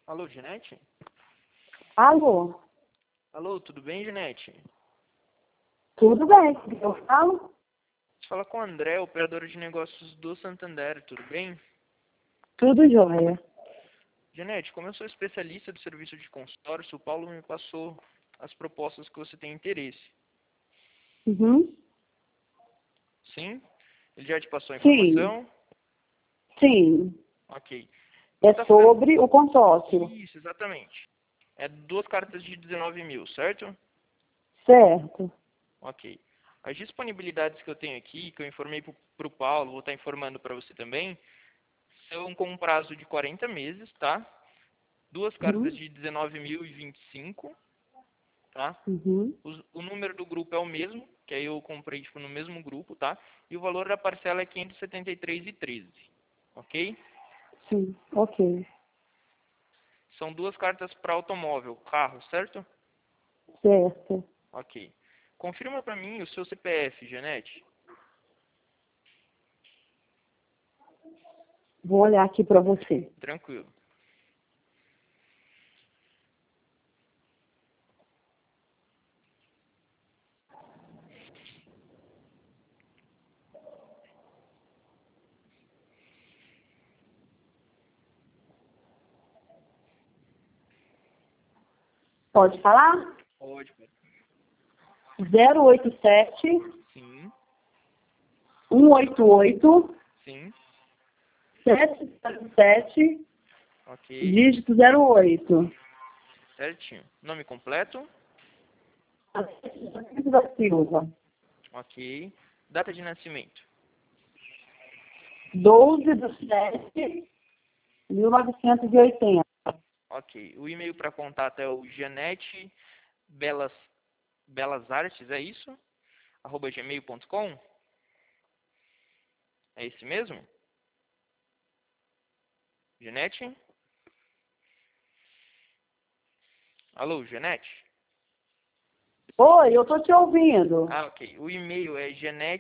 Alô, Janete? Alô, Alô, tudo bem, Janete? tudo bem? Eu falo? Você fala com o André, operador de negócios do Santander, tudo bem? Tudo jóia. Janete, como eu sou especialista do serviço de consórcio, o Paulo me passou as propostas que você tem interesse. Uhum. Sim? Ele já te passou a Sim, informação? sim. Ok. Você É tá fazendo... sobre o consórcio. Isso, exatamente. É 2 cartas de 19 mil, certo? Certo. Ok. As disponibilidades que eu tenho aqui, que eu informei para o Paulo, vou estar informando para você também, são com um prazo de 40 meses, tá? 2 cartas Uhum. de 19.025, tá? Uhum. O número do grupo é o mesmo, que aí eu comprei tipo, no mesmo grupo, tá? E o valor da parcela é 573,13, ok? Sim, ok. São 2 cartas para automóvel, carro, certo? Certo. Ok. Confirma para mim o seu CPF, Janete. Vou olhar aqui para você. Tranquilo. Pode falar? Pode. 087 Sim, 188 sim. 777 Ok. dígito 08. Certinho. Nome completo. Da Silva. Ok. Data de nascimento. 12/7/1980. Ok. O e-mail para contato é o Janete Belas Artes, é isso? @gmail.com? É esse mesmo? Janete? Alô, Janete? Oi, eu tô te ouvindo. Ah, ok. O e-mail é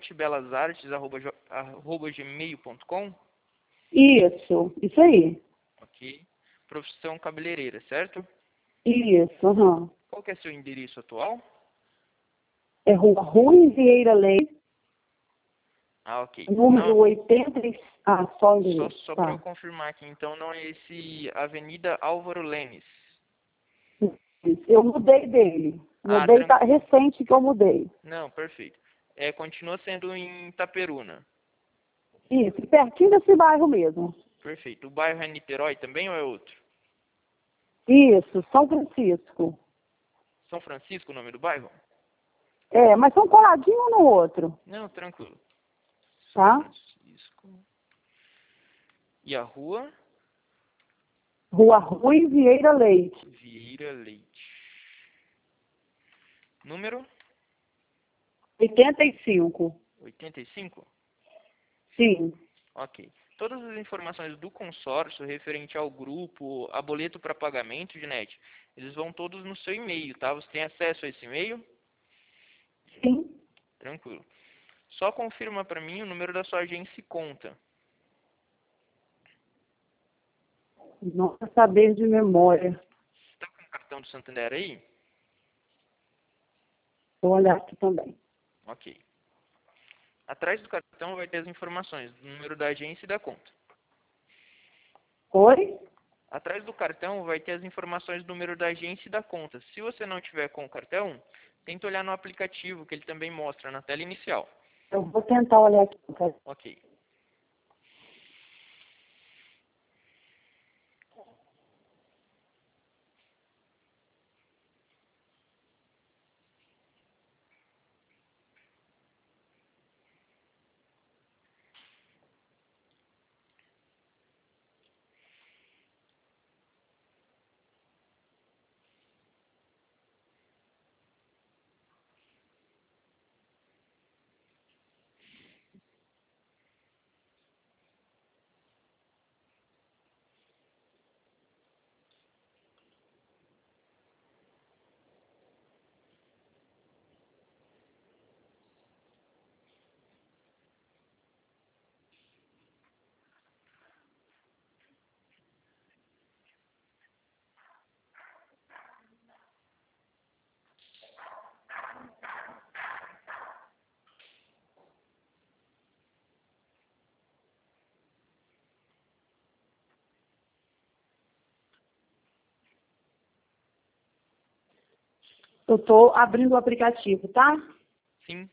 janetebelasartes@gmail.com? Isso aí. Ok. Profissão cabeleireira, certo? Isso, aham. Qual que é seu endereço atual? É Rua Rui Vieira Leite, Ah, ok. número Não, 80. Só o só endereço, para eu tá. confirmar aqui, então não é esse Avenida Álvaro Lemes. Eu mudei dele. Ah, Mudei, tá tranquilo. recente que eu mudei. Não, perfeito. Continua sendo em Itaperuna. Isso, pertinho desse bairro mesmo. Perfeito. O bairro é Niterói também ou é outro? Isso, São Francisco. São Francisco, o nome do bairro? É, mas são coladinho um no outro, Não, tranquilo. São tá? Francisco. E a rua? Rua Rui Vieira Leite. Vieira Leite. Número 85. 85? Sim. Ok. Todas as informações do consórcio referente ao grupo, a boleto para pagamento, Ginete, eles vão todos no seu e-mail, tá? Você tem acesso a esse e-mail? Sim. Tranquilo. Só confirma para mim o número da sua agência e conta. Não vou saber de memória. Você está com o cartão do Santander aí? Vou olhar aqui também. Ok. Atrás do cartão vai ter as informações do número da agência e da conta. Oi? Atrás do cartão vai ter as informações do número da agência e da conta. Se você não tiver com o cartão, tenta olhar no aplicativo, que ele também mostra na tela inicial. Eu vou tentar olhar aqui. Ok. Eu estou abrindo o aplicativo, tá? Sim.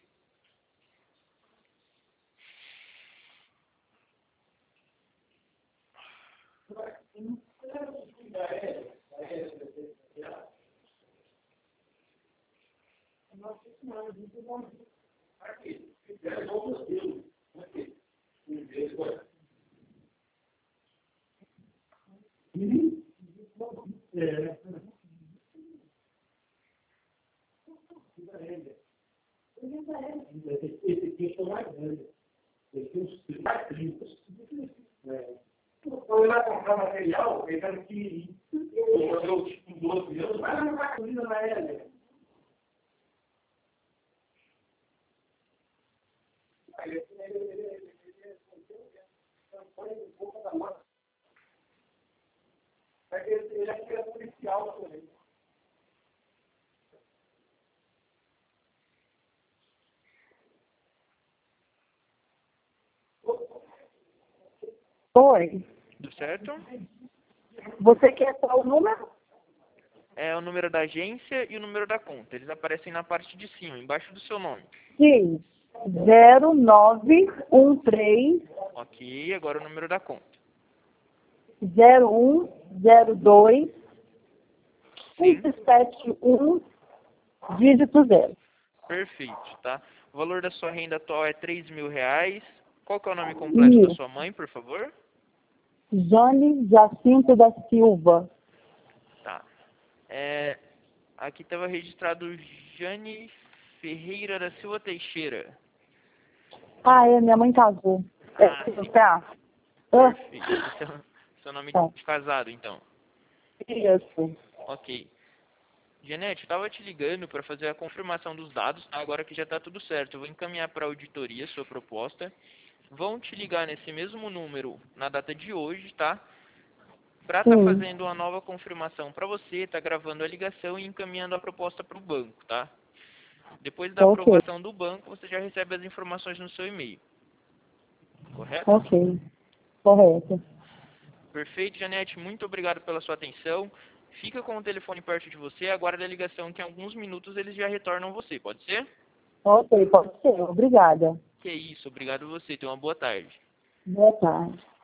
Quando vai comprar material, ele tem que fazer o tipo 12 anos, mas não vai corrida na L. Ele é que é policial também. Oi. Tudo certo? Você quer qual o número? É o número da agência e o número da conta. Eles aparecem na parte de cima, embaixo do seu nome. Sim. 0913 Ok, agora o número da conta. 0102 Sim, 171 dígito 0. perfeito, tá? O valor da sua renda atual é R$ 3.000. Qual que é o nome completo da Isso. sua mãe, por favor? Jane Jacinto da Silva. Tá. Aqui estava registrado Jane Ferreira da Silva Teixeira. Ah, é, minha mãe casou. Sim. Tá. Perfeito. Esse é o seu nome Tá. de casado, então. Isso. Ok. Janete, eu estava te ligando para fazer a confirmação dos dados, tá? Agora que já está tudo certo. Eu vou encaminhar para a auditoria sua proposta. Vão te ligar nesse mesmo número na data de hoje, tá? Para estar Sim. fazendo uma nova confirmação para você, tá gravando a ligação e encaminhando a proposta para o banco, tá? Depois da Ok. aprovação do banco, você já recebe as informações no seu e-mail. Correto? Ok. Correto. Perfeito, Janete. Muito obrigado pela sua atenção. Fica com o telefone perto de você. Aguarde a ligação que em alguns minutos eles já retornam você. Pode ser? Ok, pode ser. Obrigada. Que isso. Obrigado a você. Tenha uma boa tarde. Boa tarde.